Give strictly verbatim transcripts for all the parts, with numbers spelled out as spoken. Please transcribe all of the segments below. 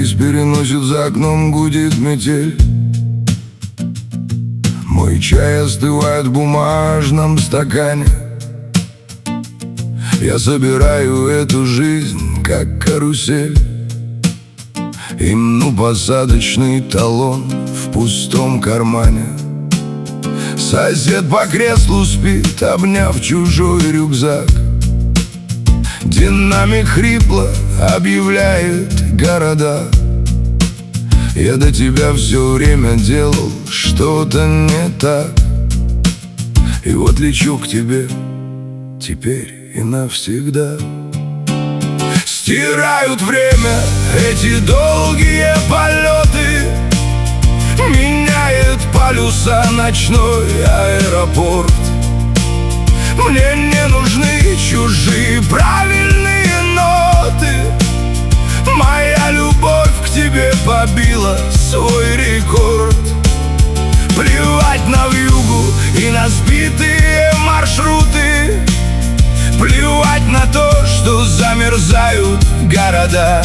жизнь переносит, за окном гудит метель. Мой чай остывает в бумажном стакане. Я собираю эту жизнь, как карусель, и мну посадочный талон в пустом кармане. Сосед по креслу спит, обняв чужой рюкзак. Динамик хрипло объявляет города. Я до тебя все время делал что-то не так, и вот лечу к тебе теперь и навсегда. Стирают время эти долгие полеты, меняет полюса ночной аэропорт. Мне не нужны чужие правильные ноты. Моя любовь к тебе побила свой рекорд. Плевать на вьюгу и на сбитые маршруты. Плевать на то, что замерзают города.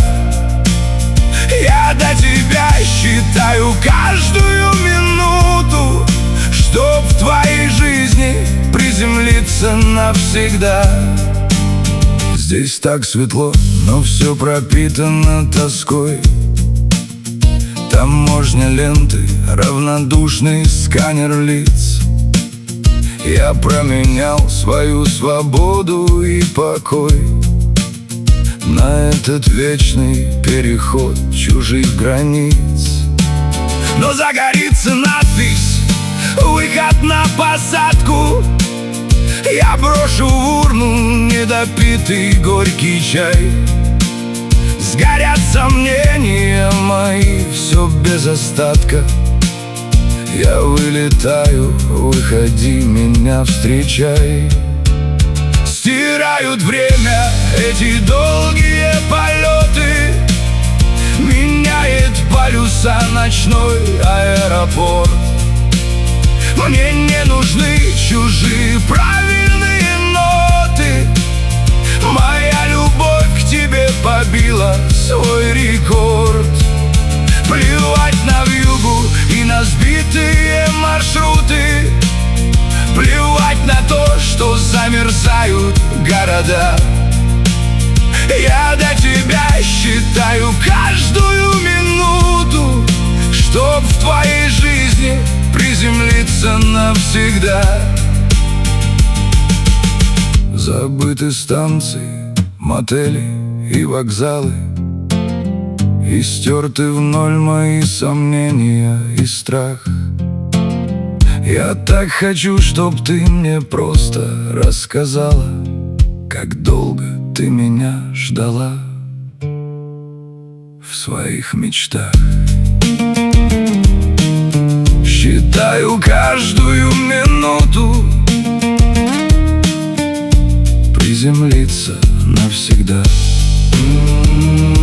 Я до тебя считаю каждую минуту, чтоб в твоей жизни приземлиться навсегда. Здесь так светло, но все пропитано тоской. Таможня, ленты, равнодушный сканер лиц. Я променял свою свободу и покой на этот вечный переход чужих границ. Но загорится надпись «Выход на посадку». Я брошу в урну недопитый горький чай. Сгорят сомнения мои, все без остатка. Я вылетаю, выходи, меня встречай. Стирают время эти долгие полеты, меняет полюса ночной аэропорт. Мне не нужны чужие правильные ноты. Моя любовь к тебе побила свой рекорд. Плевать на вьюгу и на сбитые маршруты. Плевать на то, что замерзают города. Я до тебя считаю каждую минуту, чтоб в твоей жизни приземлиться навсегда. Забыты станции, мотели и вокзалы, и стерты в ноль мои сомнения и страх. Я так хочу, чтоб ты мне просто рассказала, как долго ты меня ждала в своих мечтах. Считаю каждую минуту, приземлиться навсегда.